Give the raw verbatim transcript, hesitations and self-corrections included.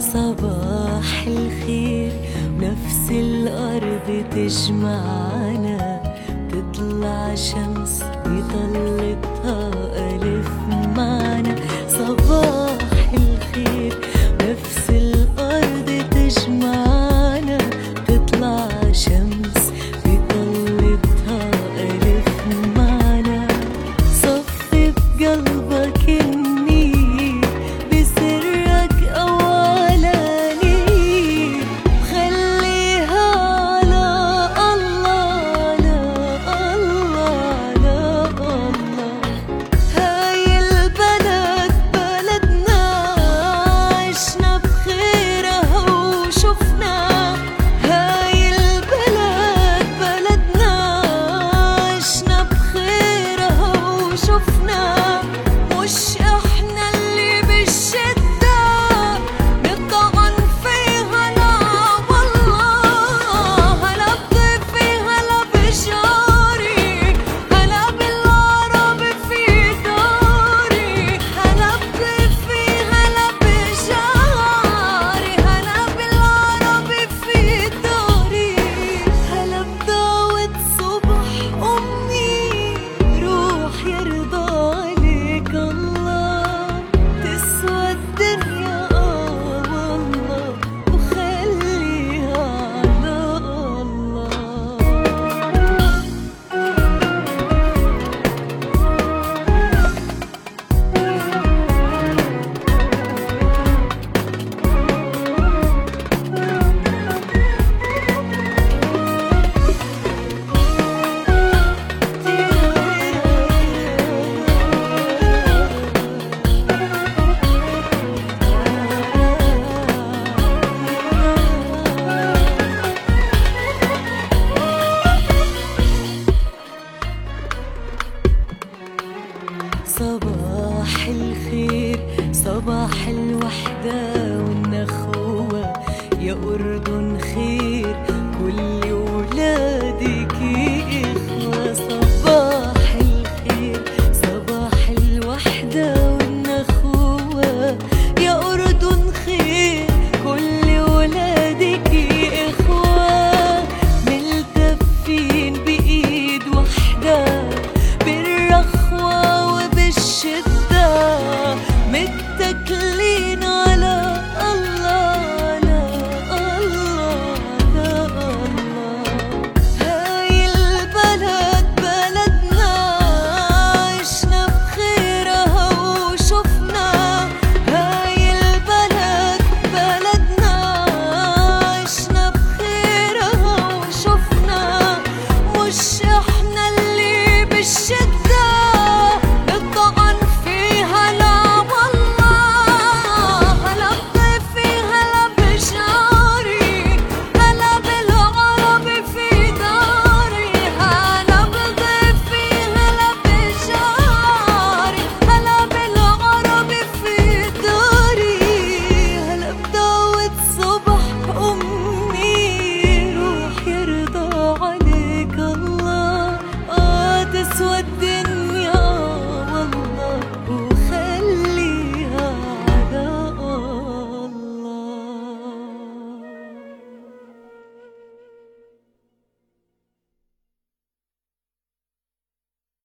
صباح الخير، نفس الأرض تجمعنا، تطلع شمس بطلتها ألف معنى. صباح الخير، نفس الأرض تجمعنا، تطلع شمس بطلتها ألف معنى. صفي بقلبك النير بسرك أولاني، خليها على الله على الله على الله. هاي البلد بلدنا، عشنا بخيرها وشفنا. هاي البلد بلدنا، عشنا بخيرها وشفنا. مش احنا اللي بالشدة نطعن فيها، لا والله. هلا بضيفي هلا بجاري، هلا بالعرب في داري. هلا بضيفي هلا بجاري، هلا بالعرب في داري. هلا بدعوة صبح أمي، روح يرضى عليك الله. تسوى الدنيا آه والله، وخليها على الله. صباح الخير، صباح الوحدة والنخوة، يا أردن خير كل ولادك إخوة. صباح الخير، صباح الوحدة والنخوة، يا أردن خير كل ولادك إخوة. ملتفين بإيد وحدة بالرخوة وبالشدة.